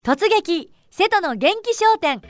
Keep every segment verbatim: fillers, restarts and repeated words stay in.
突撃瀬戸の元気商店。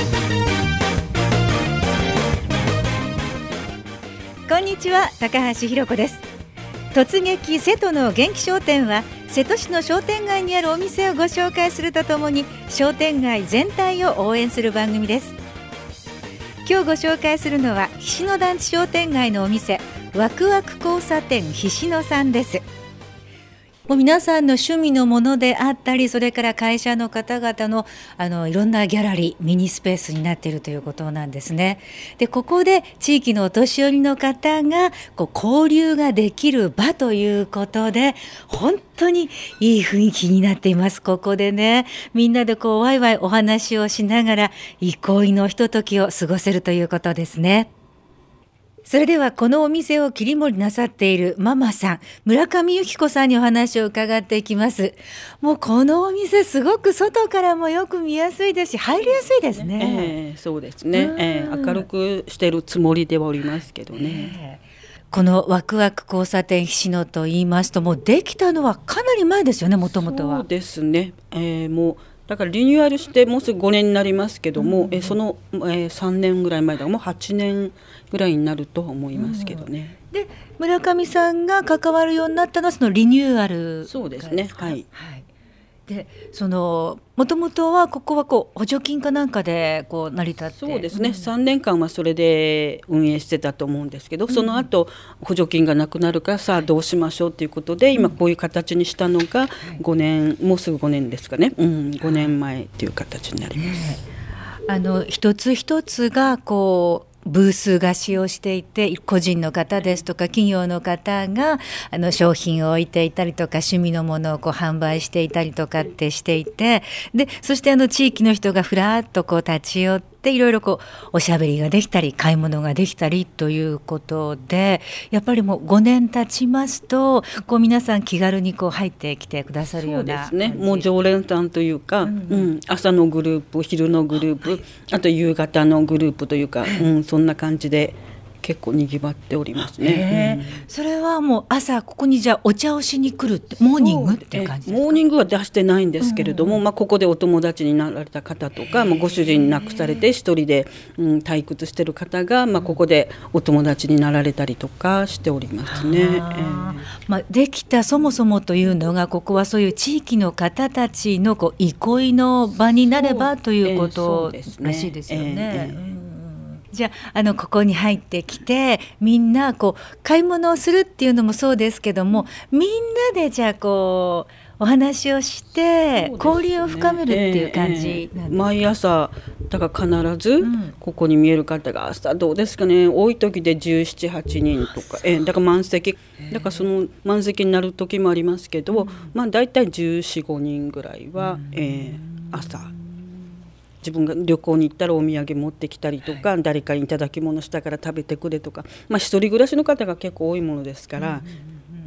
こんにちは、高橋ひろ子です。突撃瀬戸の元気商店は、瀬戸市の商店街にあるお店をご紹介するとともに、商店街全体を応援する番組です。今日ご紹介するのは菱野団地商店街のお店、ワクワク交差点菱野さんです。もう皆さんの趣味のものであったり、それから会社の方々のあのいろんなギャラリー、ミニスペースになっているということなんですね。で、ここで地域のお年寄りの方がこう交流ができる場ということで、本当にいい雰囲気になっています。ここでね、みんなでこうワイワイお話をしながら憩いのひとときを過ごせるということですね。それではこのお店を切り盛りなさっているママさん、村上由紀子さんにお話を伺っていきます。もうこのお店すごく外からもよく見やすいですし、入りやすいですね。 えー、そうですね、えー、明るくしてるつもりではおりますけどね、 えー、このワクワク交差点菱野と言いますと、もうできたのはかなり前ですよね、もともとは。 そうですね、えー、もうだからリニューアルしてもうすぐごねんになりますけども、うん、えその、えー、さんねんぐらい前だからもうはちねんぐらいになると思いますけどね、 うん、で村上さんが関わるようになったのはそのリニューアル。 そうですね、はい、 はい、でそのもともとはここはこう補助金かなんかでこう成り立って。 そうですね、うん、さんねんかんはそれで運営してたと思うんですけど、うん、その後補助金がなくなるからさあどうしましょうということで、はい、今こういう形にしたのがごねん、はい、もうすぐごねんですかね、うん、ごねんまえっていう形になります、 はい、あの一つ一つがこうブースが使用していて、個人の方ですとか企業の方があの商品を置いていたりとか、趣味のものをこう販売していたりとかってしていて、でそしてあの地域の人がふらっとこう立ち寄っていろいろこうおしゃべりができたり買い物ができたりということで、やっぱりもうごねん経ちますとこう皆さん気軽にこう入ってきてくださるような。 そうですね、もう常連さんというか、うんうん、朝のグループ、昼のグループ、はい、あと夕方のグループというか、うん、そんな感じで結構にぎわっておりますね、 うん、それはもう朝ここにじゃあお茶をしに来るってモーニングっていう感じですか？ モーニングは出してないんですけれども、うんうん、まあ、ここでお友達になられた方とか、まあ、ご主人亡くされて一人で、うん、退屈してる方が、まあ、ここでお友達になられたりとかしておりますね、えーまあ、できたそもそもというのが、ここはそういう地域の方たちのこう憩いの場になればということらしいですよね。じゃあ、あのここに入ってきてみんなこう買い物をするっていうのもそうですけども、みんなでじゃあこうお話をして交流を深めるっていう感じなんです、ね、 えー、毎朝だから必ずここに見える方が朝どうですかね、多い時でじゅうなな、はちにんとか、えー、だから満席だからその満席になる時もありますけど、まあ、だいたいじゅうよん、ごにんぐらいは、えー、朝自分が旅行に行ったらお土産持ってきたりとか、はい、誰かにいただき物したから食べてくれとか、まあ、一人暮らしの方が結構多いものですから、うんうんうん、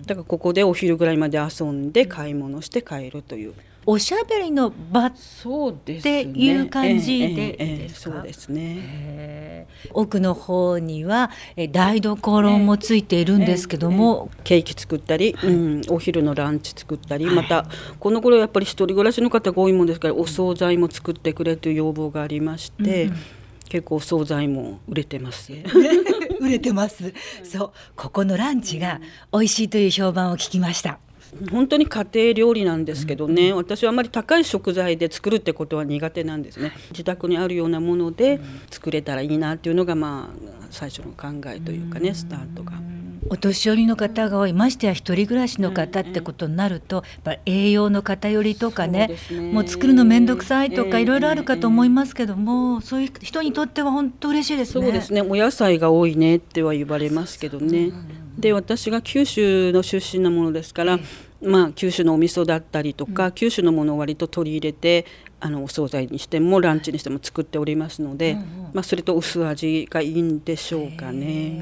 だからここでお昼ぐらいまで遊んで買い物して帰るという、 おしゃべりの場っていう感じでですか？ そうですね。 奥の方には台所もついているんですけども、 えーえー、ケーキ作ったり、はい、うん、お昼のランチ作ったり、はい、またこの頃やっぱり一人暮らしの方が多いものですから、お惣菜も作ってくれという要望がありまして、うん、結構お惣菜も売れてます売れてます。そう、ここのランチが美味しいという評判を聞きました。 本当に家庭料理なんですけどね、うん、私はあまり高い食材で作るってことは苦手なんですね。自宅にあるようなもので作れたらいいなっていうのが、まあ最初の考えというかね、スタートが。 お年寄りの方が多い、ましてや一人暮らしの方ってことになると、やっぱり栄養の偏りとか ね, ねもう作るのめんどくさいとかいろいろあるかと思いますけども、えーえー、そういう人にとっては本当嬉しいですね。 そうですね、お野菜が多いねっては言われますけどね。で、私が九州の出身なものですから、えーまあ、九州のお味噌だったりとか、うん、九州のものを割と取り入れて、あのお惣菜にしてもランチにしても作っておりますので、うんうん、まあ、それと薄味がいいんでしょうかね。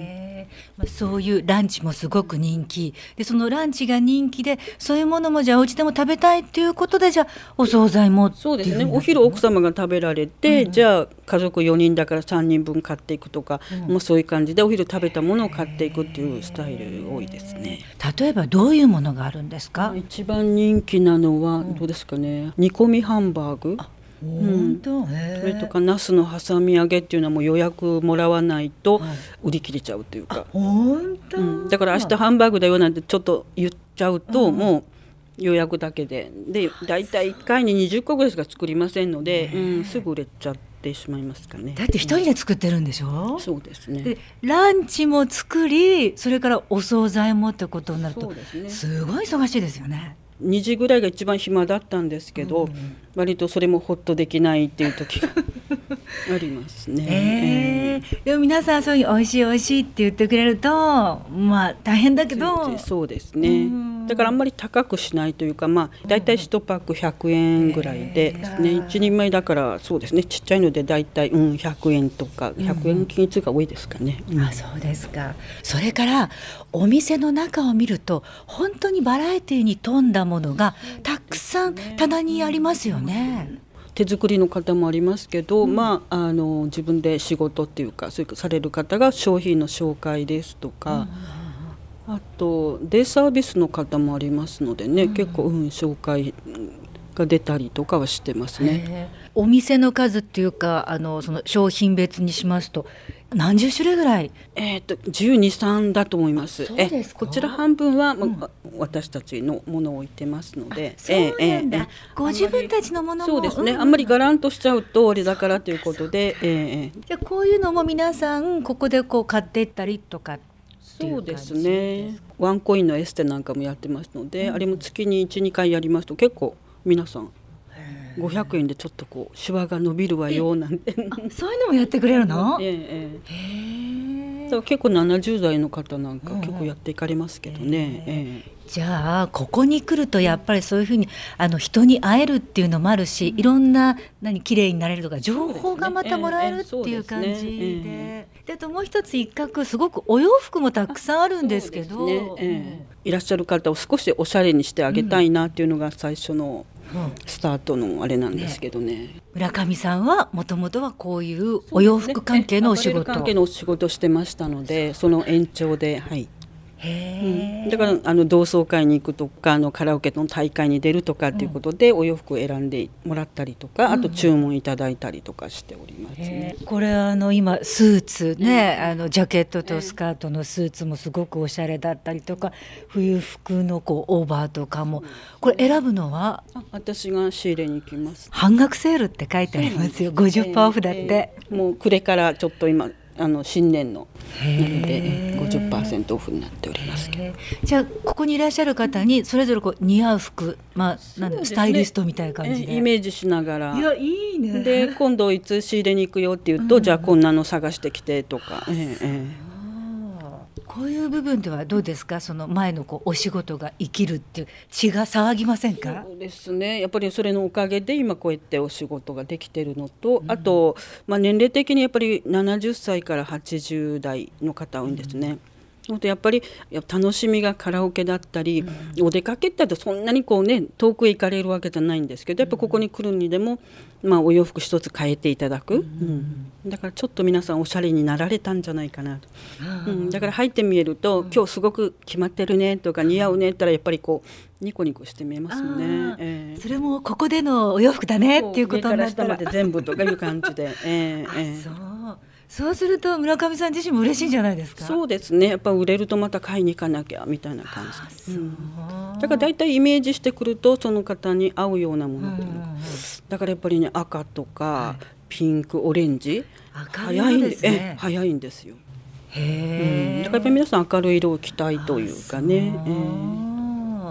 まあ、そういうランチもすごく人気で、そのランチが人気でそういうものもじゃあお家でも食べたいっていうことで、じゃあお惣菜もっていうそうですね、 ふうになってるの。 お昼奥様が食べられて、うん、じゃあ家族よにんだからさんにんぶん買っていくとか、うん、もうそういう感じでお昼食べたものを買っていくっていうスタイル多いですね。 例えばどういうものがあるんですか？ 一番人気なのはどうですかね、うん、煮込みハンバーグ、 本当、うん、 それとかナスの挟み揚げっていうのはもう予約もらわないと売り切れちゃうというか、 本当、 うん、だから明日ハンバーグだよなんてちょっと言っちゃうと、うん、もう予約だけででだいたいいっかいににじゅっこぐらいしか作りませんので、うん、すぐ売れちゃってしまいますかね。 だって一人で作ってるんでしょ、 うん、そうですね。 でランチも作り、それからお惣菜もってことになると、 そうですね、 すごい忙しいですよね。 にじぐらいが一番暇だったんですけど、うん、割とそれもホッとできないっていう時がありますね。 えーえー、でも皆さんそういう美味しい美味しいって言ってくれると、まあ大変だけど、 そうですね、だからあんまり高くしないというか、まあだいたいいちパックひゃくえんぐらいでですね、いちにんまえだからそうですね、ちっちゃいのでだいたい、うん、ひゃくえんとかひゃくえん均一が多いですかね。 うん、あ、そうですか。それからお店の中を見ると本当にバラエティに富んだものがたくさん棚にありますよね。 手作りの方もありますけど、うん、まあ、あの自分で仕事っていうかそういうされる方が商品の紹介ですとか、うん、あとデイサービスの方もありますのでね、うん、結構、うん、紹介が出たりとかはしてますね。 お店の数っていうか、あのその商品別にしますと何十種類ぐらい？ えー、とじゅうに、さんだと思います。 そうですか。 えこちら半分は、うん、私たちのものを置いてますので。 そうなんだ、えーえー、ご自分たちのものも。 そうですね、うん、あんまりガランとしちゃうとあれだからということで、えー、 じゃあこういうのも皆さんここでこう買っていったりとか。 そうですね、ワンコインのエステなんかもやってますので、うん、あれも月にいち、にかいやりますと結構皆さんごひゃくえんでちょっとこうシワが伸びるわよなんてそういうのもやってくれるの？ ええええ、だから結構ななじゅうだいの方なんか結構やっていかれますけどね。 えーえーじゃあここに来るとやっぱりそういうふうにあの人に会えるっていうのもあるし、うん、いろんな何綺麗になれるとか情報がまたもらえるっていう感じで、で、あともう一つ一角すごくお洋服もたくさんあるんですけど、 ね、えー、いらっしゃる方を少しおしゃれにしてあげたいなっていうのが最初のスタートのあれなんですけどね。ね、 村上さんはもともとはこういうお洋服関係のお仕事、 アパレル関係のお仕事してましたので、その延長で、はい、へ、うん、だからあの同窓会に行くとか、あのカラオケの大会に出るとかっていうことで、うん、お洋服を選んでもらったりとか、あと注文いただいたりとかしておりますね。 うん、これあの今スーツね、あのジャケットとスカートのスーツもすごくおしゃれだったりとか、冬服のこうオーバーとかも、これ選ぶのは私が仕入れに行きます。 半額セールって書いてありますよ。 ごじゅっパーセント オフだって、 えー、もう暮れからちょっと今あの新年のなので ごじゅっパーセント オフになっておりますけど、 じゃあここにいらっしゃる方にそれぞれこう似合う服、まあ、なんだ、ね、スタイリストみたいな感じでイメージしながら、 いやいいね、 で今度いつ仕入れに行くよって言うと、うん、じゃあこんなの探してきてとか、えーえーこういう部分ではどうですか？その前のこうお仕事が生きるっていう血が騒ぎませんか？ そうですね、やっぱりそれのおかげで今こうやってお仕事ができてるのと、うん、あと、まあ、年齢的にやっぱりななじゅっさいからはちじゅうだいの方多いんですね。うん、やっぱり楽しみがカラオケだったり、うん、お出かけってそんなにこう、ね、遠くへ行かれるわけじゃないんですけど、やっぱここに来るにでも、まあ、お洋服一つ変えていただく、うんうん、だからちょっと皆さんおしゃれになられたんじゃないかなと、うん、だから入ってみえると、うん、今日すごく決まってるねとか似合うねって言ったらやっぱりこうニコニコして見えますよね。えー、 それもここでのお洋服だねっていうことになったら上から下まで全部とかいう感じで、えーえー、 そうそうすると村上さん自身も嬉しいんじゃないですか？ そうですね、やっぱ売れるとまた買いに行かなきゃみたいな感じ、うん、だからだいたいイメージしてくるとその方に合うようなものっていうの、うんうんうん、だからやっぱりね赤とか、はい、ピンクオレンジ早いんですね。早いんですよ。へ、うん、だからやっぱり皆さん明るい色を着たいというかね。えー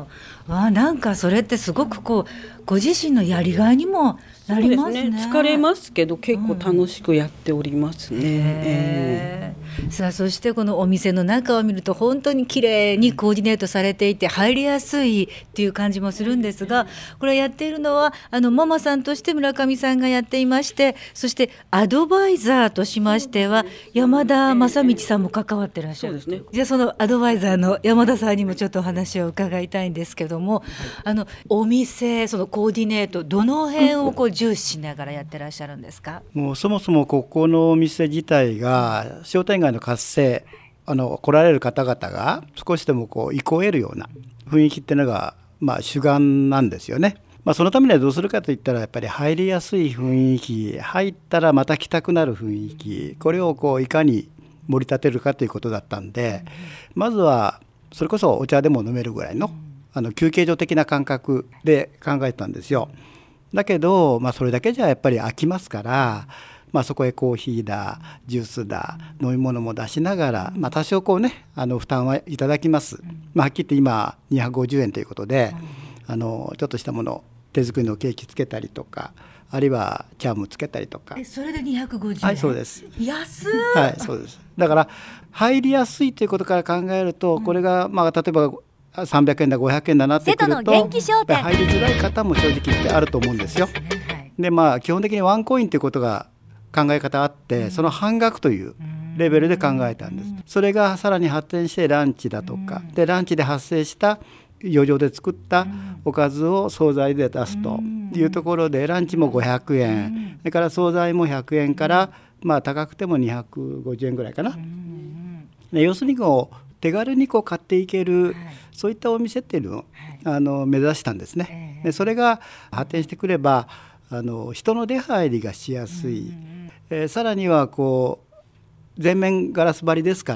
わあ、なんかそれってすごくこうご自身のやりがいにもなりますね。 そうですね、疲れますけど結構楽しくやっておりますね、うんえーさあ、そしてこのお店の中を見ると本当に綺麗にコーディネートされていて入りやすいっていう感じもするんですが、これやっているのはあのママさんとして村上さんがやっていまして、そしてアドバイザーとしましては山田正道さんも関わってらっしゃる。 そうですね。 じゃあそのアドバイザーの山田さんにもちょっとお話を伺いたいんですけども、あのお店そのコーディネートどの辺をこう重視しながらやってらっしゃるんですか？ もうそもそもここのお店自体が商店街の活性、あの来られる方々が少しでもこう憩えるような雰囲気っていうのが、まあ、主眼なんですよね。まあ、そのためにはどうするかといったらやっぱり入りやすい雰囲気、入ったらまた来たくなる雰囲気、これをこういかに盛り立てるかということだったんで、まずはそれこそお茶でも飲めるぐらいの、あの休憩所的な感覚で考えたんですよ。だけど、まあ、それだけじゃやっぱり飽きますから、まあ、そこへコーヒーだジュースだ飲み物も出しながら、まあ、多少こうねあの負担はいただきます、まあ、はっきり言って今にひゃくごじゅうえんということで、あのちょっとしたもの手作りのケーキつけたりとか、あるいはチャームつけたりとか。 えそれでにひゃくごじゅうえん？ はい、そうです。 安い。 はい、そうです。だから入りやすいということから考えると、これがまあ例えばさんびゃくえんだごひゃくえんだなってくると、 瀬戸の元気商店入りづらい方も正直言ってあると思うんですよ。でまあ基本的にワンコインということが考え方あって、その半額というレベルで考えたんです。それがさらに発展してランチだとかで、ランチで発生した余剰で作ったおかずを惣菜で出すというところで、ランチもごひゃくえん、それから惣菜もひゃくえんから、まあ高くてもにひゃくごじゅうえんぐらいかな。で要するにこう手軽にこう買っていける、そういったお店っていうのをあの目指したんですね。でそれが発展してくれば、あの人の出入りがしやすい、えー、さらにはこう全面ガラス張りですから、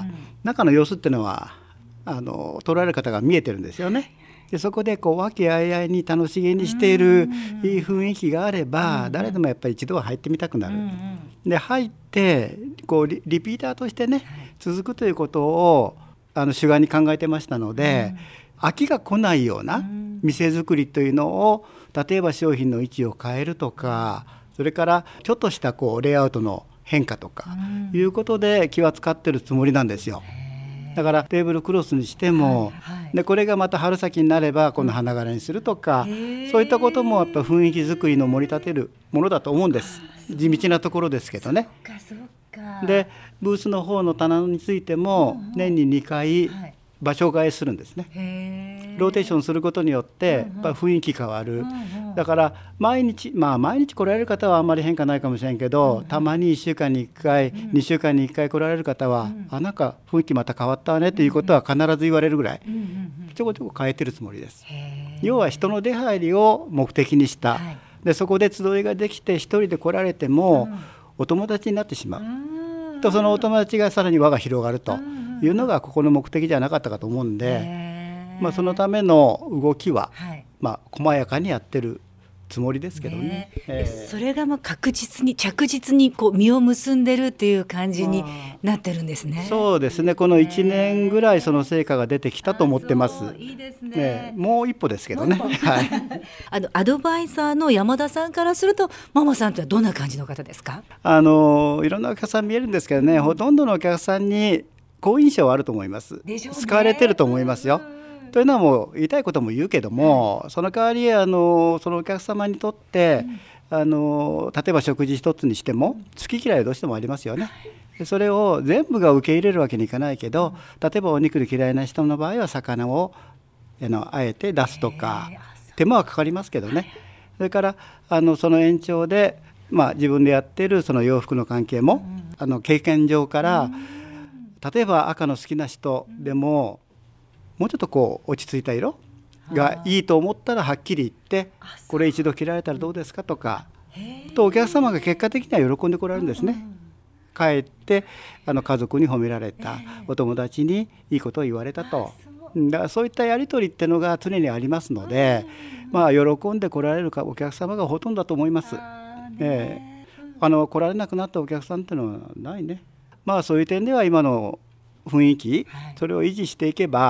中の様子っていうのはあの撮られる方が見えてるんですよね。でそこでこう和気あいあいに楽しげにしているいい雰囲気があれば、誰でもやっぱり一度は入ってみたくなる。で入ってこう リ, リピーターとしてね、続くということをあの主眼に考えてましたので、飽きが来ないような店作りというのを、例えば商品の位置を変えるとか、それからちょっとしたこうレイアウトの変化とかいうことで気は使ってるつもりなんですよ。だからテーブルクロスにしても、はいはい、でこれがまた春先になればこの花柄にするとか、そういったこともやっぱ雰囲気作りの盛り立てるものだと思うんです。地道なところですけどね。 そっかそっか。でブースの方の棚についても年ににかい場所替えするんですね。へローテーションすることによってやっぱ雰囲気変わる、うんうん、だから毎日まあ毎日来られる方はあんまり変化ないかもしれんけど、うんうん、たまにいっしゅうかんにいっかい、うん、にしゅうかんにいっかい来られる方は、うん、あなんか雰囲気また変わったねということは必ず言われるぐらい、うんうんうん、ちょこちょこ変えてるつもりです。要は人の出入りを目的にした、はい、でそこで集いができて一人で来られても、うん、お友達になってしまう、うん、とそのお友達がさらに輪が広がるというのがここの目的じゃなかったかと思うんで、まあ、そのための動きは、はいまあ、細やかにやってるつもりですけどね。ねえー、それがまあ確実に着実にこう実を結んでるっていう感じになってるんですね。 そうですね。このいちねんぐらいその成果が出てきたと思ってます。 いいですね。 ねもう一歩ですけどね。はい、 あのアドバイザーの山田さんからするとママさんとはどんな感じの方ですか？ あのいろんなお客さん見えるんですけどね、ほとんどのお客さんに好印象はあると思います。使われてると思いますよ。というのはもう言いたいことも言うけども、はい、その代わりあのそのお客様にとって、うん、あの例えば食事一つにしても好き嫌いはどうしてもありますよね。でそれを全部が受け入れるわけにいかないけど、例えばお肉で嫌いな人の場合は魚をあのあえて出すとか、手間はかかりますけどね。それからあのその延長で、まあ、自分でやってるその洋服の関係も、うん、あの経験上から、うん、例えば赤の好きな人でも、もうちょっとこう落ち着いた色がいいと思ったらはっきり言って、これ一度着られたらどうですかとかとお客様が結果的には喜んでこられるんですね。帰ってあの家族に褒められた、お友達にいいことを言われたと、だからそういったやり取りっていうのが常にありますので、まあ、喜んで来られるお客様がほとんどだと思います。えー、あの来られなくなったお客さんっていうのはないね。まあそういう点では今の雰囲気、それを維持していけば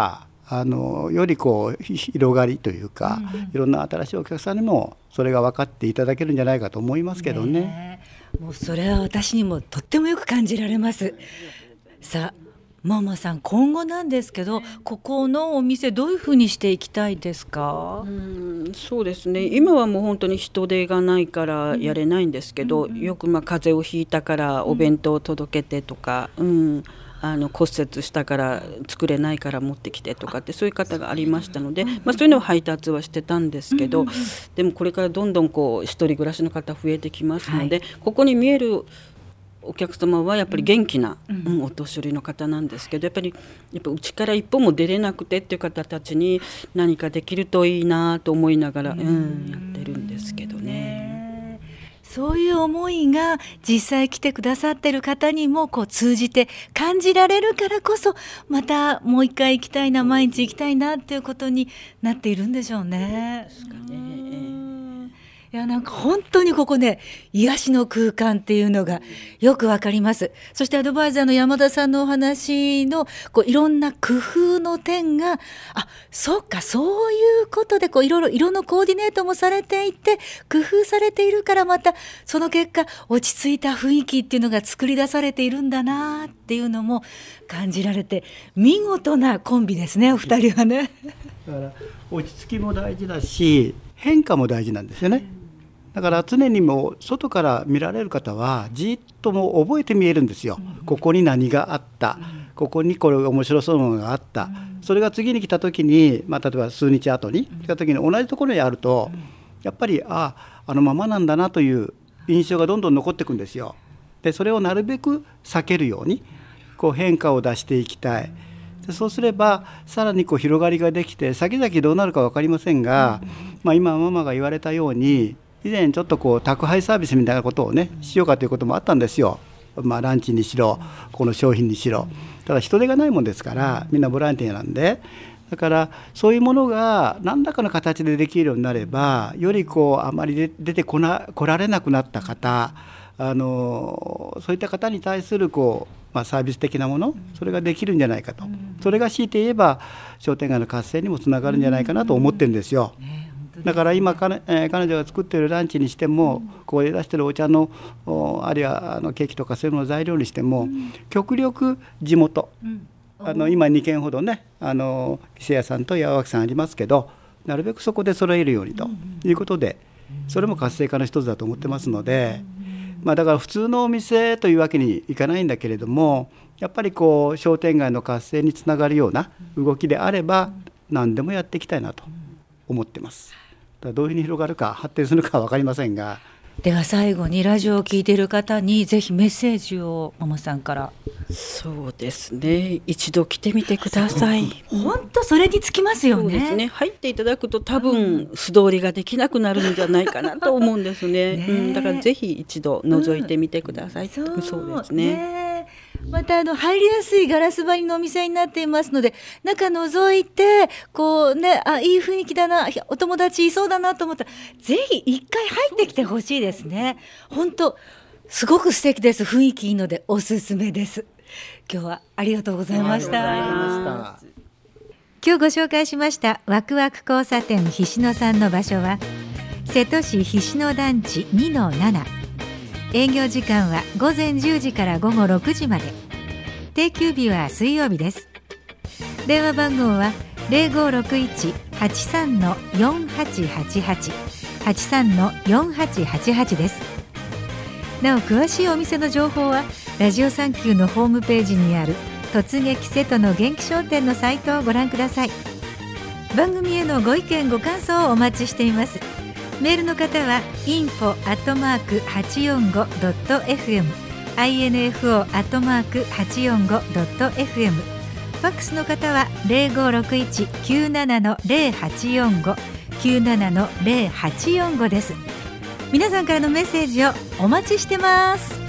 あのよりこう広がりというか、うんうん、いろんな新しいお客さんにもそれが分かっていただけるんじゃないかと思いますけどね。 ねもうそれは私にもとってもよく感じられます。さあママさん、今後なんですけど、ここのお店どういうふうにしていきたいですか？ うん、そうですね、今はもう本当に人手がないからやれないんですけど、うん、よくまあ風邪をひいたからお弁当を届けてとか、うん、あの骨折したから作れないから持ってきてとかってそういう方がありましたので、まあ、そういうのを配達はしてたんですけど、でもこれからどんどんこう一人暮らしの方増えてきますので、はい、ここに見えるお客様はやっぱり元気な、うんうん、お年寄りの方なんですけど、やっぱりやっぱうちから一歩も出れなくてっていう方たちに何かできるといいなと思いながら、うんうん、やってるんですけどね。 そういう思いが実際来てくださってる方にもこう通じて感じられるからこそ、またもう一回行きたいな、毎日行きたいなっていうことになっているんでしょうね。 ですかね。 いやなんか本当にここね、癒しの空間っていうのがよくわかります。そしてアドバイザーの山田さんのお話のこういろんな工夫の点が、あ、そうか、そういうことでこういろいろ色のコーディネートもされていて工夫されているから、またその結果落ち着いた雰囲気っていうのが作り出されているんだなっていうのも感じられて、見事なコンビですね、お二人はね。 だから落ち着きも大事だし、変化も大事なんですよね。だから常にも外から見られる方はじっともう覚えて見えるんですよ。ここに何があった、ここにこれ面白そうなものがあった、それが次に来た時に、まあ、例えば数日後に来た時に同じところにあると、やっぱりああのままなんだなという印象がどんどん残っていくんですよ。でそれをなるべく避けるようにこう変化を出していきたい。でそうすればさらにこう広がりができて、先々どうなるか分かりませんが、まあ、今ママが言われたように以前ちょっとこう宅配サービスみたいなことをねしようかということもあったんですよ。まあ、ランチにしろこの商品にしろ、ただ人手がないもんですからみんなボランティアなんで、だからそういうものが何らかの形でできるようになれば、よりこうあまり出てこな来られなくなった方、あのそういった方に対するこう、まあ、サービス的なもの、それができるんじゃないかと、それが強いて言えば商店街の活性にもつながるんじゃないかなと思ってるんですよ。だから今彼、えー、彼女が作っているランチにしても、ここで出しているお茶のあるいはあのケーキとかそういうのの材料にしても、極力地元、あの今に軒ほどね、あの伊勢屋さんと八百さんありますけど、なるべくそこで揃えるようにということで、それも活性化の一つだと思ってますので、まあ、だから普通のお店というわけにいかないんだけれども、やっぱりこう商店街の活性につながるような動きであれば何でもやっていきたいなと思ってます。どういうふうに広がるか発展するかは分かりませんが、 では最後にラジオを聞いている方にぜひメッセージをママさんから。 そうですね、一度来てみてください。 本当それにつきますよね。 そうですね、入っていただくと多分素通りができなくなるんじゃないかなと思うんですね。ね、うん、だからぜひ一度覗いてみてください。うん、そう、そうですね。ね、 またあの入りやすいガラス張りのお店になっていますので、中覗いてこうね、あ、いい雰囲気だな、お友達いそうだなと思ったらぜひ一回入ってきてほしいですね。本当すごく素敵です。雰囲気いいのでおすすめです。今日はありがとうございました。今日ご紹介しましたワクワク交差点菱野さんの場所は瀬戸市菱野団地 にのなな、営業時間はごぜんじゅうじからごごろくじまで、定休日は水曜日です。電話番号は ゼロごろくいち はちさん よんはちはちはち はちさん よんはちはちはちです。なお詳しいお店の情報はラジオサンキューのホームページにある突撃瀬戸の元気商店のサイトをご覧ください。番組へのご意見ご感想をお待ちしています。メールの方は インフォ アットマーク はちよんご ドット エフエム インフォ アットマーク はちよんご ドット エフエム、 ファックスの方は ゼロごろくいち きゅうなな ゼロはちよんご きゅうなな ゼロはちよんご です。皆さんからのメッセージをお待ちしてます。